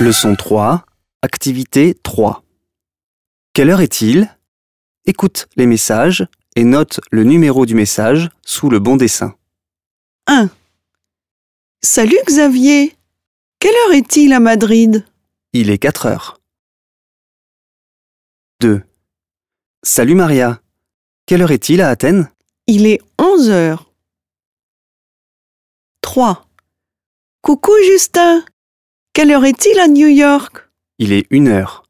Leçon 3, activité 3. Quelle heure est-il? Écoute les messages et note le numéro du message sous le bon dessin. 1. Salut Xavier. Quelle heure est-il à Madrid? Il est 4 heures. 2. Salut Maria. Quelle heure est-il à Athènes? Il est 11 heures. 3. Coucou Justin. Quelle heure est-il à New York? Il est 1 heure.